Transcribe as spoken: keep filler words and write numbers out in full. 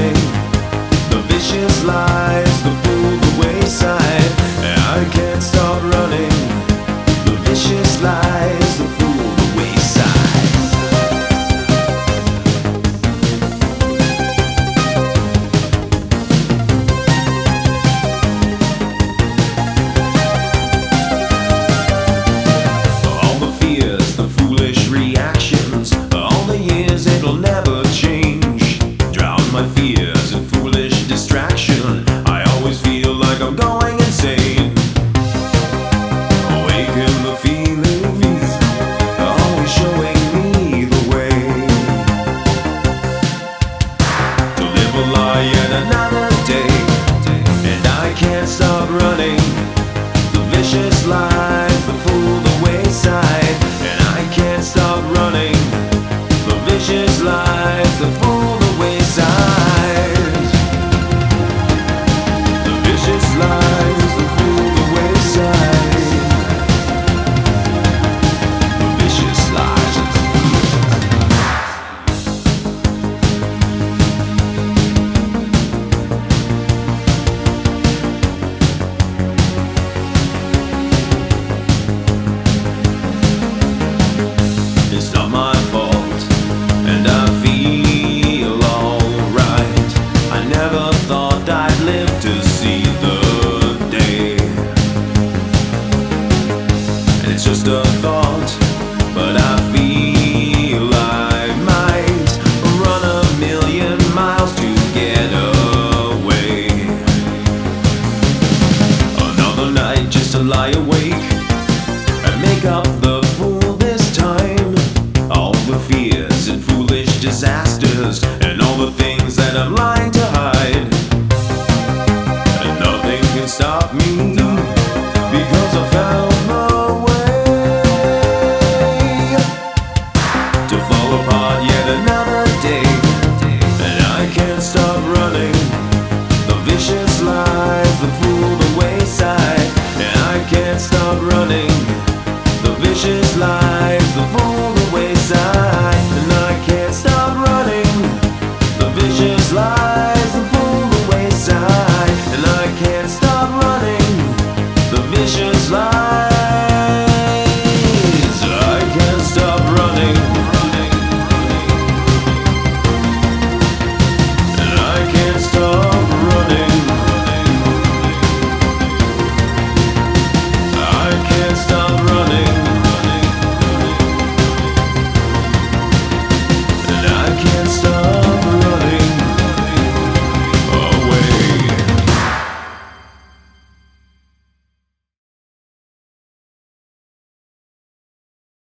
running, the vicious lies that fool the wayside. I can't stop running, the vicious lies that fool the wayside. All the fears, the foolish reactions, all the years it'll never change. Drown my fears in foolish distraction. I always feel like I'm going insane. Awaken the feelings, always showing me the way to live a lie yet another day. And I can't stop running, the vicious lies that fool the wayside. And I can't stop running, the vicious lies that fool the wayside. The vicious lies that fool the wayside. The vicious lies that It's not my fault, and I feel alright. I never thought I'd live to see the day. And it's just a thought, but I feel I might run a million miles to get away. Another night just to lie awake and make up the fool this time. All the fears and foolish disasters and all the things that I'm lying to hide. And nothing can stop me, because I found the way to fall apart yet another day. And I can't stop running,